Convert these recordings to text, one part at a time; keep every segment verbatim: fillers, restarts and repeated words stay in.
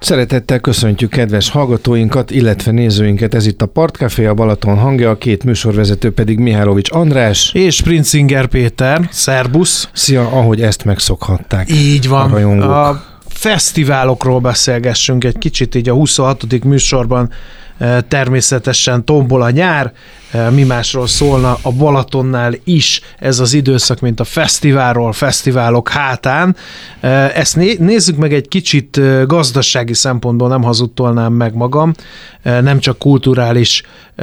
Szeretettel köszöntjük kedves hallgatóinkat, illetve nézőinket. Ez itt a Partcafé, a Balaton hangja, a két műsorvezető pedig Mihálovics András és Princinger Péter. Szerbusz! Szia, ahogy ezt megszokhatták. Így van. A rajongók. A fesztiválokról beszélgessünk egy kicsit, így a huszonhatodik műsorban. Természetesen tombol a nyár, mi másról szólna a Balatonnál is ez az időszak, mint a fesztiválról, fesztiválok hátán. Ezt nézzük meg egy kicsit gazdasági szempontból, nem hazudtolnám meg magam, nem csak kulturális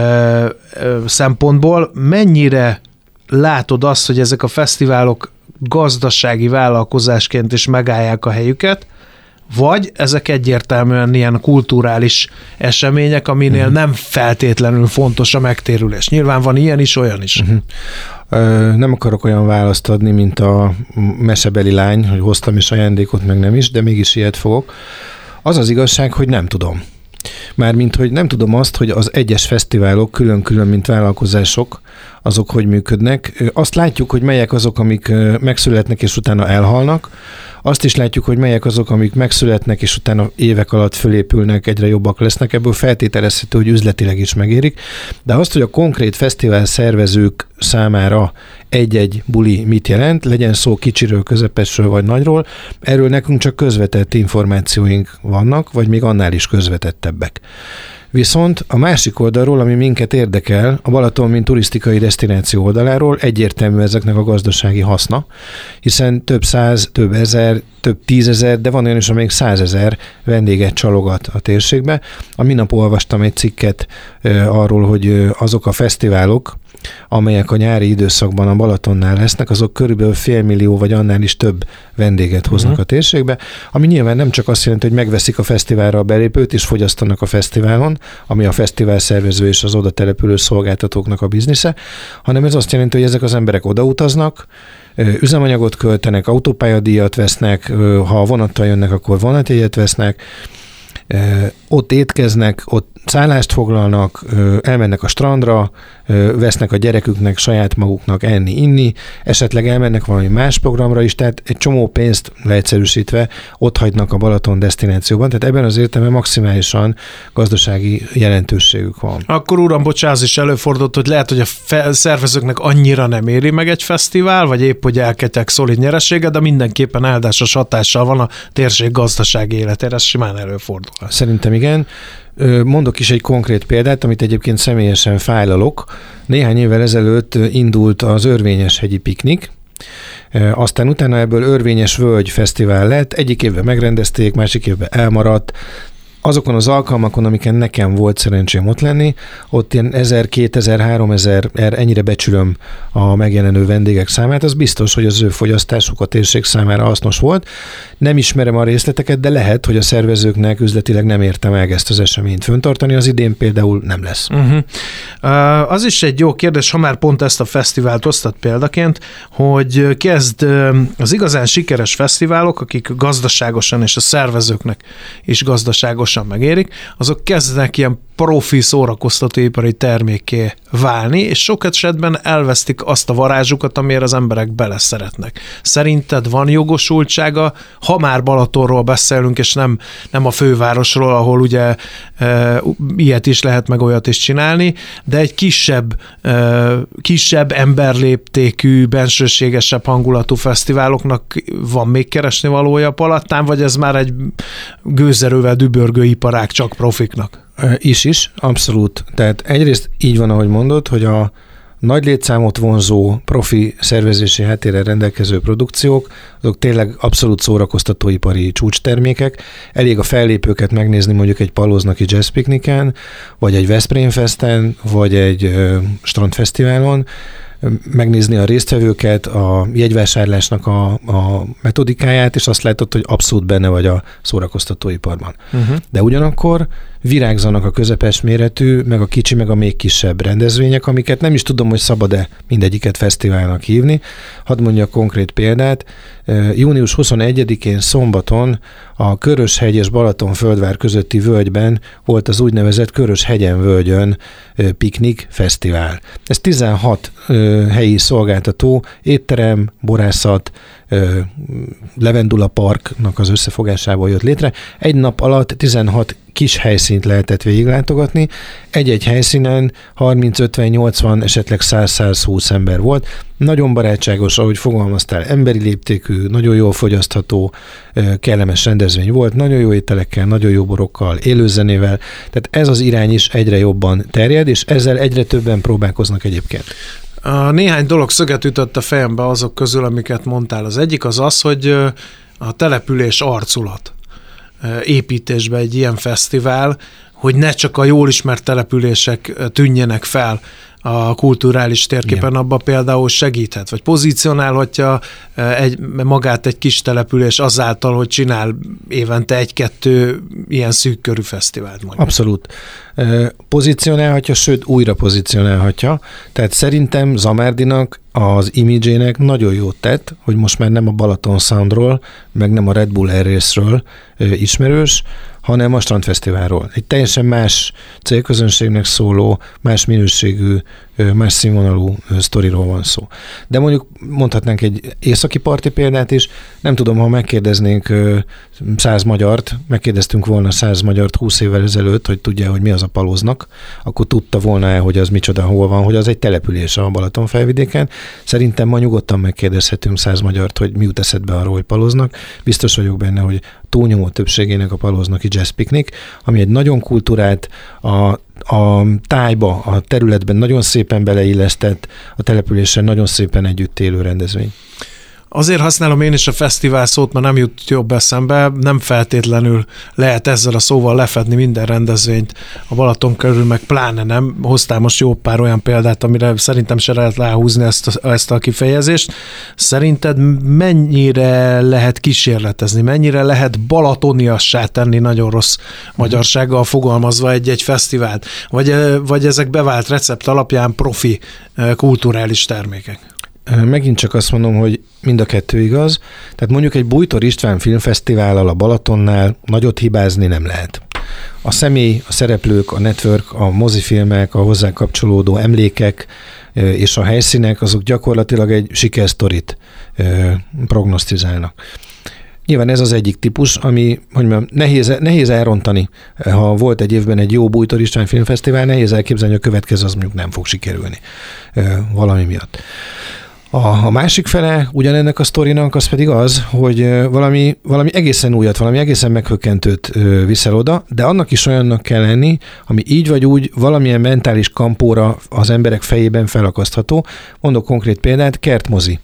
szempontból. Mennyire látod azt, hogy ezek a fesztiválok gazdasági vállalkozásként is megállják a helyüket, vagy ezek egyértelműen ilyen kulturális események, aminél uh-huh. nem feltétlenül fontos a megtérülés. Nyilván van ilyen is, olyan is. Uh-huh. Ö, nem akarok olyan választ adni, mint a mesebeli lány, hogy hoztam is ajándékot, meg nem is, de mégis ilyet fogok. Az az igazság, hogy nem tudom. Mármint, hogy nem tudom azt, hogy az egyes fesztiválok külön-külön, mint vállalkozások, azok hogy működnek. Azt látjuk, hogy melyek azok, amik megszületnek és utána elhalnak. Azt is látjuk, hogy melyek azok, amik megszületnek és utána évek alatt fölépülnek, egyre jobbak lesznek. Ebből feltételezhető, hogy üzletileg is megérik. De azt, hogy a konkrét fesztivál szervezők számára egy-egy buli mit jelent, legyen szó kicsiről, közepesről vagy nagyról, erről nekünk csak közvetett információink vannak, vagy még annál is közvetettebbek. Viszont a másik oldalról, ami minket érdekel, a Balaton, mint turisztikai desztináció oldaláról egyértelmű ezeknek a gazdasági haszna, hiszen több száz, több ezer, több tízezer, de van olyan is, amelyik százezer vendéget csalogat a térségbe. A minap olvastam egy cikket e, arról, hogy azok a fesztiválok, amelyek a nyári időszakban a Balatonnál lesznek, azok körülbelül félmillió vagy annál is több vendéget hoznak uh-huh. a térségbe, ami nyilván nem csak azt jelenti, hogy megveszik a fesztiválra a belépőt és fogyasztanak a fesztiválon, ami a fesztivál szervező és az oda települő szolgáltatóknak a biznisze, hanem ez azt jelenti, hogy ezek az emberek odautaznak, üzemanyagot költenek, autópályadíjat vesznek, ha vonattal jönnek, akkor vonatjegyet vesznek, ott étkeznek, ott szállást foglalnak, elmennek a strandra, vesznek a gyereküknek, saját maguknak enni, inni, esetleg elmennek valami más programra is, tehát egy csomó pénzt leegyszerűsítve ott hagynak a Balaton desztinációban, tehát ebben az értelemben maximálisan gazdasági jelentőségük van. Akkor uram, bocsánat, az is előfordult, hogy lehet, hogy a fe- szervezőknek annyira nem éri meg egy fesztivál, vagy épp, hogy elketek szolid nyereséget, de mindenképpen áldásos hatással van a térség gazdasági életére, ez simán előfordul. Szerintem igen. Mondok is egy konkrét példát, amit egyébként személyesen fájlalok. Néhány évvel ezelőtt indult az Örvényes hegyi piknik, aztán utána ebből Örvényes Völgy Fesztivál lett, egyik évben megrendezték, másik évben elmaradt. Azokon az alkalmakon, amiken nekem volt szerencsém ott lenni, ott ilyen ezer, kétezer, háromezer, ennyire becsülöm a megjelenő vendégek számát, az biztos, hogy az ő fogyasztásuk a térség számára hasznos volt. Nem ismerem a részleteket, de lehet, hogy a szervezőknek üzletileg nem érte meg ezt az eseményt föntartani, az idén például nem lesz. Uh-huh. Uh, az is egy jó kérdés, ha már pont ezt a fesztivált osztat példaként, hogy kezd az igazán sikeres fesztiválok, akik gazdaságosan és a szervezőknek is gazdaságosan megérik, azok kezdenek ilyen profi szórakoztatóipari termékké válni, és sok esetben elvesztik azt a varázsukat, amire az emberek beleszeretnek. Szerinted van jogosultsága, ha már Balatonról beszélünk, és nem, nem a fővárosról, ahol ugye e, ilyet is lehet, meg olyat is csinálni, de egy kisebb, e, kisebb emberléptékű, bensőségesebb hangulatú fesztiváloknak van még keresni valója Palattán, vagy ez már egy gőzerővel dübörgő iparág csak profiknak? Is is, abszolút. Tehát egyrészt így van, ahogy mondod, hogy a nagy létszámot vonzó, profi szervezési háttérrel rendelkező produkciók, azok tényleg abszolút szórakoztatóipari csúcstermékek. Elég a fellépőket megnézni mondjuk egy Palóznaki Jazz Pikniken, vagy egy Veszprém Festen, vagy egy ö, strandfesztiválon, megnézni a résztvevőket, a jegyvásárlásnak a, a metodikáját, és azt látod, hogy abszolút benne vagy a szórakoztatóiparban. Uh-huh. De ugyanakkor virágzanak a közepes méretű, meg a kicsi, meg a még kisebb rendezvények, amiket nem is tudom, hogy szabad-e mindegyiket fesztiválnak hívni. Hadd mondjak konkrét példát. június huszonegyedikén szombaton a Köröshegy és Balatonföldvár közötti völgyben volt az úgynevezett Köröshegyen-völgyön piknik fesztivál. Ez tizenhat helyi szolgáltató, étterem, borászat, Levendula Parknak az összefogásából jött létre. Egy nap alatt tizenhat kis helyszínt lehetett végiglátogatni. Egy-egy helyszínen harminc, ötven, nyolcvan, esetleg száz-százhúsz ember volt. Nagyon barátságos, ahogy fogalmaztál, emberi léptékű, nagyon jól fogyasztható, kellemes rendezvény volt, nagyon jó ételekkel, nagyon jó borokkal, élőzenével. Tehát ez az irány is egyre jobban terjed, és ezzel egyre többen próbálkoznak egyébként. A néhány dolog szöget ütött a fejembe azok közül, amiket mondtál. Az egyik az az, hogy a település arculat építésbe egy ilyen fesztivál, hogy ne csak a jól ismert települések tűnjenek fel a kulturális térképen, igen. Abban például segíthet, vagy pozícionálhatja egy, magát egy kis település azáltal, hogy csinál évente egy-kettő ilyen szűk körű fesztivált. Mondjuk. Abszolút. Pozícionálhatja, sőt újra pozícionálhatja. Tehát szerintem Zamárdinak az imidzsének nagyon jót tett, hogy most már nem a Balaton Soundról, meg nem a Red Bull Air Race-ről ismerős, hanem a Strandfesztiválról. Egy teljesen más célközönségnek szóló, más minőségű, más színvonalú sztoriról van szó. De mondjuk mondhatnánk egy északi parti példát is, nem tudom, ha megkérdeznénk száz magyart, megkérdeztünk volna száz magyart húsz évvel ezelőtt, hogy tudja, hogy mi az a Palóznak, akkor tudta volna-e, hogy az micsoda, hol van, hogy az egy település a Balatonfelvidéken. Szerintem ma nyugodtan megkérdezhetünk száz magyart, hogy mi jut eszedbe arról, hogy Palóznak. Biztos vagyok benne, hogy túlnyomó többségének a Palóznaki Jazz Picnic, ami egy nagyon kultúrált, a, a tájba, a területben nagyon szépen beleillesztett, a településen nagyon szépen együtt élő rendezvény. Azért használom én is a fesztivál szót, mert nem jut jobb eszembe, nem feltétlenül lehet ezzel a szóval lefedni minden rendezvényt a Balaton körül, meg pláne nem. Hoztál most jó pár olyan példát, amire szerintem se lehet ráhúzni ezt a, ezt a kifejezést. Szerinted mennyire lehet kísérletezni, mennyire lehet balatoniassá tenni, nagyon rossz magyarsággal fogalmazva egy-egy fesztivált? Vagy, vagy ezek bevált recept alapján profi kulturális termékek? Megint csak azt mondom, hogy mind a kettő igaz. Tehát mondjuk egy Bújtor István filmfesztivállal a Balatonnál nagyot hibázni nem lehet. A személy, a szereplők, a network, a mozifilmek, a hozzá kapcsolódó emlékek és a helyszínek, azok gyakorlatilag egy sikersztorit prognosztizálnak. Nyilván ez az egyik típus, ami, hogy mondjam, nehéz, nehéz elrontani. Ha volt egy évben egy jó Bújtor István filmfesztivál, nehéz elképzelni, hogy a következő az mondjuk nem fog sikerülni valami miatt. A, a másik fele ugyanennek a sztorinak az pedig az, hogy valami, valami egészen újat, valami egészen meghökkentőt viszel oda, de annak is olyannak kell lenni, ami így vagy úgy valamilyen mentális kampóra az emberek fejében felakasztható. Mondok konkrét példát, kertmozi.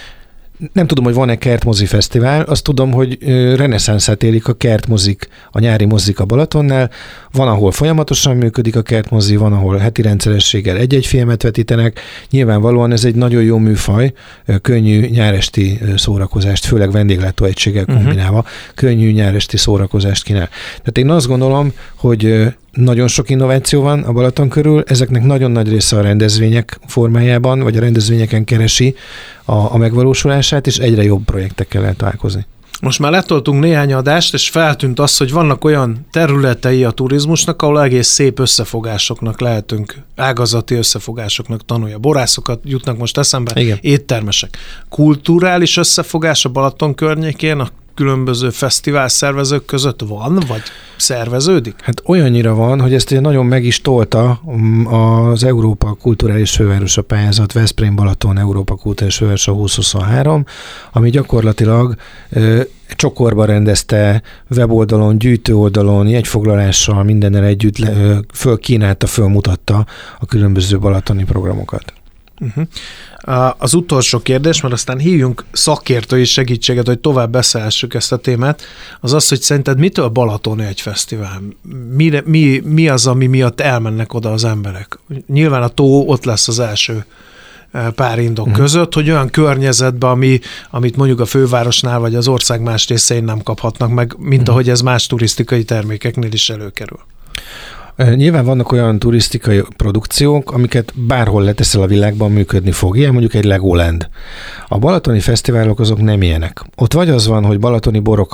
Nem tudom, hogy van-e kertmozi fesztivál, azt tudom, hogy reneszánszát élik a kertmozik, a nyári mozik a Balatonnál. Van, ahol folyamatosan működik a kertmozi, van, ahol heti rendszerességgel egy-egy filmet vetítenek. Nyilvánvalóan ez egy nagyon jó műfaj, könnyű nyáresti szórakozást, főleg vendéglátóegységgel kombinálva, uh-huh. könnyű nyáresti szórakozást kínál. Tehát én azt gondolom, hogy nagyon sok innováció van a Balaton körül, ezeknek nagyon nagy része a rendezvények formájában, vagy a rendezvényeken keresi a, a megvalósulását, és egyre jobb projektekkel lehet találkozni. Most már letoltunk néhány adást, és feltűnt az, hogy vannak olyan területei a turizmusnak, ahol egész szép összefogásoknak lehetünk, ágazati összefogásoknak tanulja. Borászokat jutnak most eszembe, igen. Éttermesek. Kulturális összefogás a Balaton környékén, a különböző fesztivál szervezők között van, vagy szerveződik? Hát olyannyira van, hogy ezt nagyon meg is tolta az Európa Kulturális Fővárosa pályázat, Veszprém Balaton Európa Kulturális Fővárosa húsz huszonhárom, ami gyakorlatilag ö, csokorba rendezte, weboldalon, gyűjtőoldalon, jegyfoglalással, mindennel együtt ö, fölkínálta, fölmutatta a különböző balatoni programokat. Uh-huh. Az utolsó kérdés, mert aztán hívjunk szakértői segítséget, hogy tovább beszélhessük ezt a témát, az az, hogy szerinted mitől balatoni egy fesztivál? Mi, mi, mi az, ami miatt elmennek oda az emberek? Nyilván a tó ott lesz az első pár indok uh-huh. között, hogy olyan környezetben, ami, amit mondjuk a fővárosnál vagy az ország más részein nem kaphatnak meg, mint uh-huh. ahogy ez más turisztikai termékeknél is előkerül. Nyilván vannak olyan turisztikai produkciók, amiket bárhol leteszel a világban működni fog. Ilyen mondjuk egy Legoland. A balatoni fesztiválok azok nem ilyenek. Ott vagy az van, hogy balatoni borokat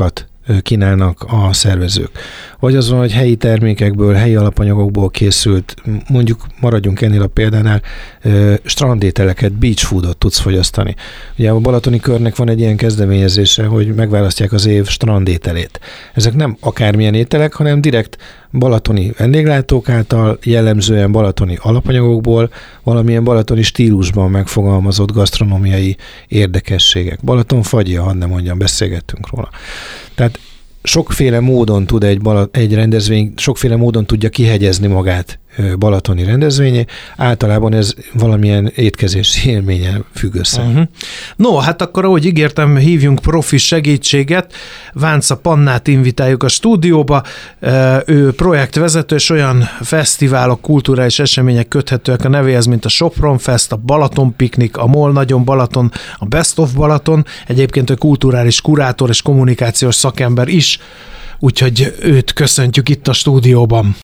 kínálnak a szervezők. Vagy azon, hogy helyi termékekből, helyi alapanyagokból készült, mondjuk maradjunk ennél a példánál, strandételeket, beach foodot tudsz fogyasztani. Ugye a Balatoni Körnek van egy ilyen kezdeményezése, hogy megválasztják az év strandételét. Ezek nem akármilyen ételek, hanem direkt balatoni vendéglátók által, jellemzően balatoni alapanyagokból, valamilyen balatoni stílusban megfogalmazott gasztronómiai érdekességek. Balaton fagyja, hadd nem mondjam, beszélgettünk róla. Tehát sokféle módon tud egy, balat, egy rendezvény, sokféle módon tudja kihegyezni magát balatoni rendezvényé. Általában ez valamilyen étkezési élményen függ össze. Uh-huh. No, hát akkor, ahogy ígértem, hívjunk profi segítséget. Vánca Pannát invitáljuk a stúdióba. Ő projektvezető, és olyan fesztiválok, kulturális események köthetőek a nevéhez, mint a Sopron Fest, a Balaton Piknik, a MOL Nagyon Balaton, a Best of Balaton. Egyébként ő kulturális kurátor és kommunikációs szakember is, úgyhogy őt köszöntjük itt a stúdióban.